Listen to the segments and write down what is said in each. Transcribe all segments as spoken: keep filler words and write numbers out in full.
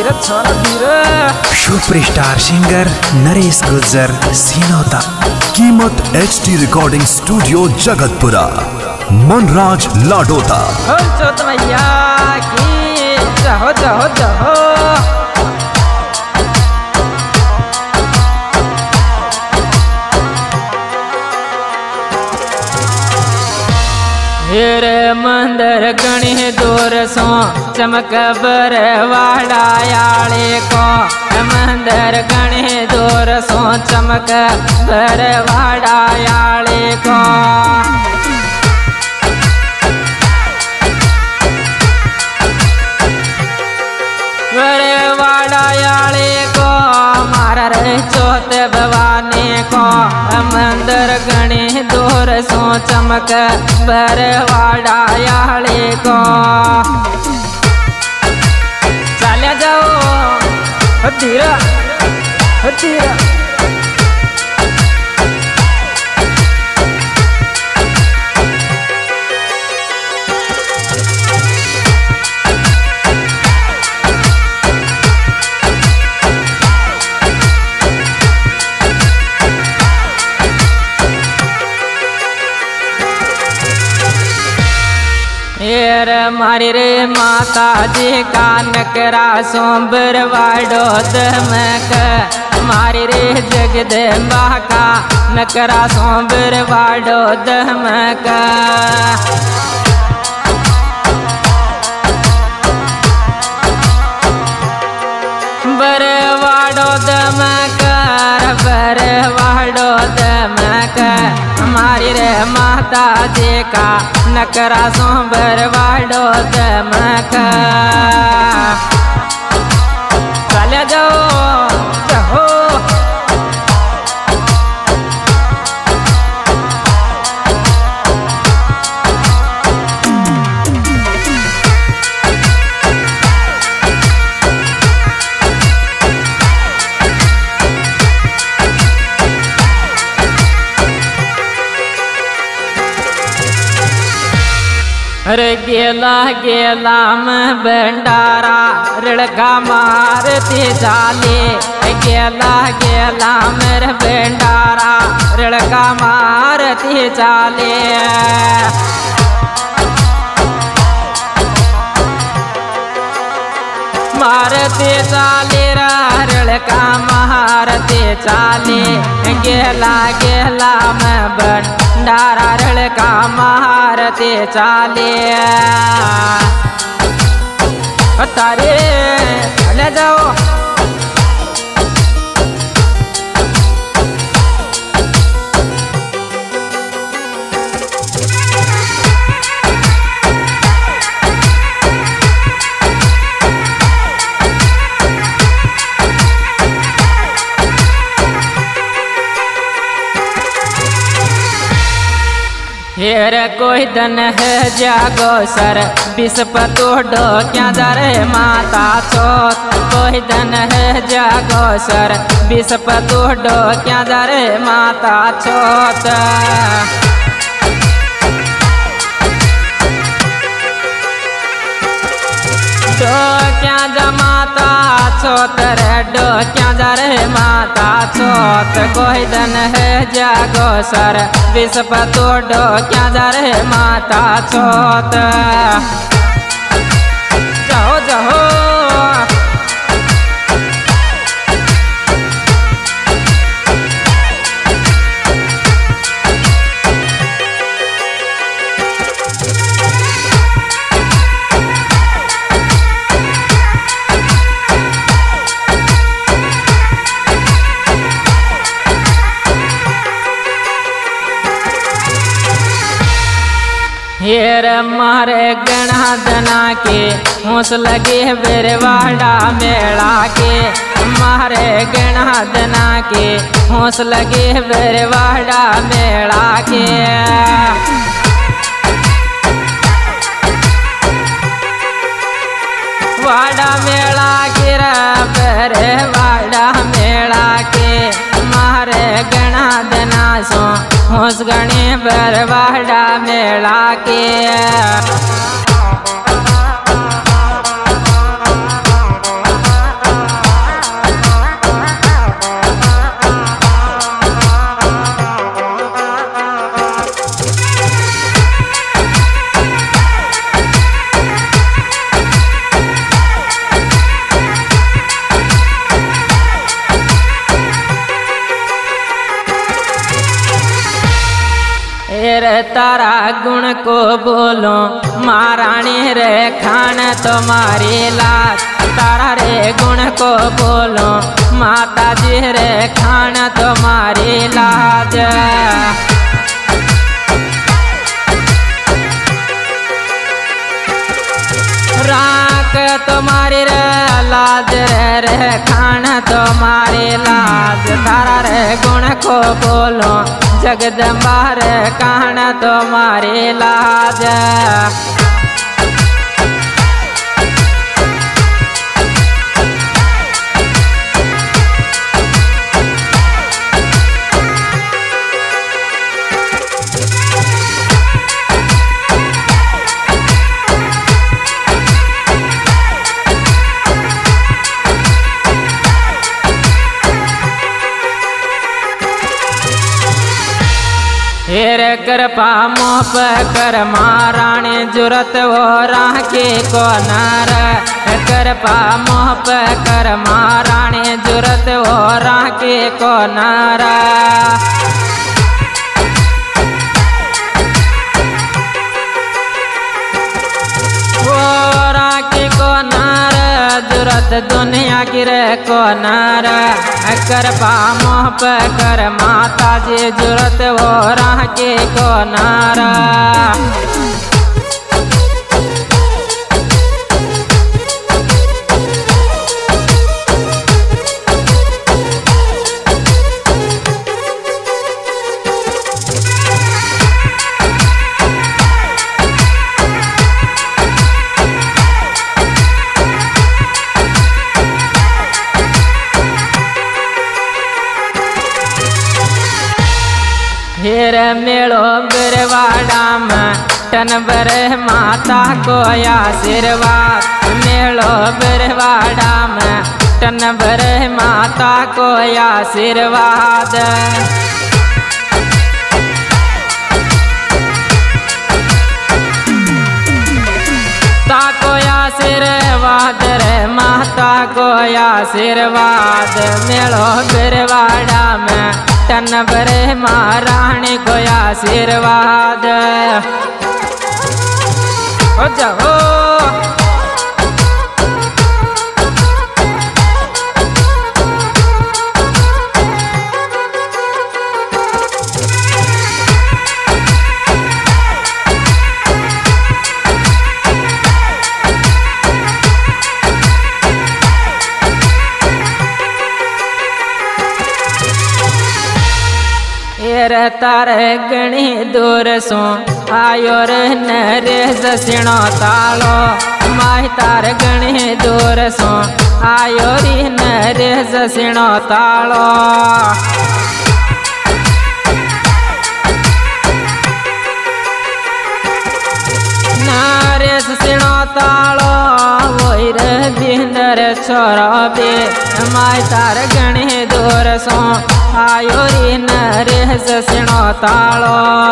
धीरे छोरा धीरे। Superstar singer Naresh Gurjar Sinauta. Keemat H D recording studio Jagatpura. Manraj Ladota. मैया की जहो जहो जहो। हेरे मंदिर गणे दूर सो चमक बरवाड़ा याले को। मंदिर गणे दूर सो चमक बरवाड़ा याले को। बरवाड़ा याले को मारा रे चौथ भवानी को। मंदिर गणे दूर सो चमक बरवाड़ा याले को। चले जाओ धीरा धीरा। हेर मारी रे माता जी का नकरा सोम्बर वाडो दमक। मारी रे जगदम्बा का नकरा सोम्बर वाडो दमक। बरवाडो दमक बरवाडो दमक। हमारी रे माता जी का नकरा सो बरवाडो दमक। चले जाओ जाओ। अरे गेला गेला में भंडारा रड़का मारती जाले। गेला गेला मेरे भंडारा रड़का मारती जाले। मारती चाले रड़का मारती चाले। गेला गेला में भंडारा रड़का मारती चाले। तारे चले जाओ। हेर कोई दन है जागो सर विस्पतो डो क्या जरे माता चोत। कोई दन है जागो सर विस्पतो डो क्या जरे माता चोत। डो क्या जमाता चोत रे डो क्या जरे माता चोत। कोई दन है जागो सर विस्पतो डो क्या जरे माता चोत। जाओ जाओ। हेर मारे गणा दना के होश लगे बेरवाड़ा मेला के। मारे गणा दना के होश लगे बेरवाड़ा मेला के। वाड़ा मेला के बेरवाड़ा मेला के। मारे गणा दना सो होश गणे बरवाड़ा मेला के। को बोलो महारानी रे खान तुम्हारी लाज। तारा रे गुण को बोलो माता जी रे खान तुम्हारी लाज। राख तुम्हारी रे लाज रे रे खान तुम्हारी लाज। तारा रे गुण को बोलो जगदम्बा रे खान तुम्हारी लाज। हेर कृपा मोह कर महारानी जुरत वो राह के को नार। कृपा मोह कर महारानी जुरत वो राह के को नार। को नार जुरत दुनिया की रे को नार। कृपा मोह कर माता जी जुरत वो राह के को नार। हेर मेलो बिरवाड़ा में टनबर माता को आशीर्वाद। मेलो बिरवाड़ा में टनबर माता को आशीर्वाद। ताको आशीर्वाद रे माता को आशीर्वाद। मेलो बिरवाड़ा में टनबर महारानी को आशीर्वाद। हो जाओ तारे गणी दूर सो आयो रे नरेश सिणो तालो। माही तार गणी दूर सो आयो रे नरेश सिणो तालो। नरेश सिणो तालो वही रे बिंदर छोरो बे। माही तार गणी दूर सो आयो रे नरेश सिणो तालो।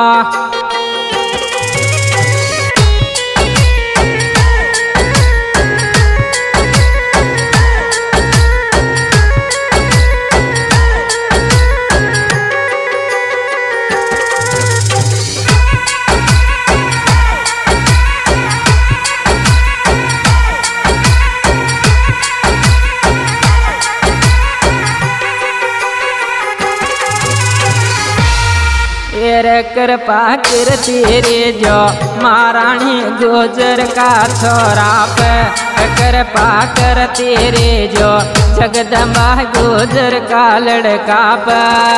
कृपा कीर्ति रे जो महारानी गुजर का छोरा पे। कृपा करती रे जो जगदम्बा गुजर का लड़का पे।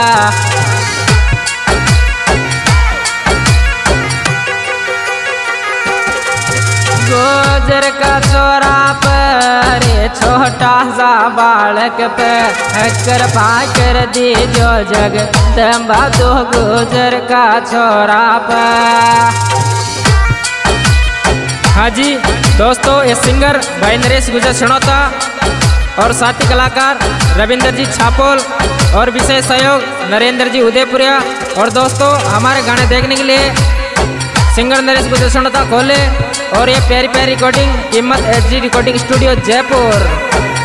गुजर का छोरा पर छोटा सा बालक पे। कृपा कर दी जो जगदम्बा दो गुजर का छोरा पे। हाँ जी दोस्तों, ये सिंगर भाई नरेश गुजर सिणोता और साथी कलाकार रविंद्र जी छापोल और विशेष सहयोग नरेंद्र जी उदयपुरिया। और दोस्तों हमारे गाने देखने के लिए सिंगर नरेश गुजर सिणोता खोले। और ये प्यारी प्यारी recording Keemat H G recording studio Jaipur.